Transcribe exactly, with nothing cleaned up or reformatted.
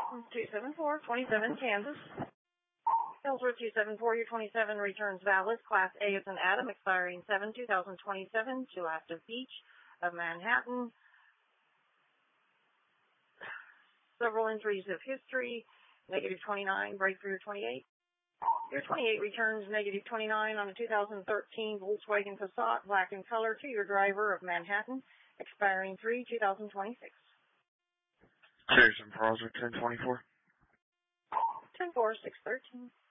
two seven four, twenty-seven, Kansas. Ellsworth two seven four, your twenty-seven returns valid. Class A is an Adam, expiring seven two thousand twenty-seven to Active Beach of Manhattan. Several entries of history, negative twenty-nine, breakthrough twenty-eight. Your twenty-eight returns negative twenty-nine on a two thousand thirteen Volkswagen Passat, black in color, to your driver of Manhattan, expiring three two thousand twenty-six. Jason Prosser, ten twenty-four. ten four, six thirteen.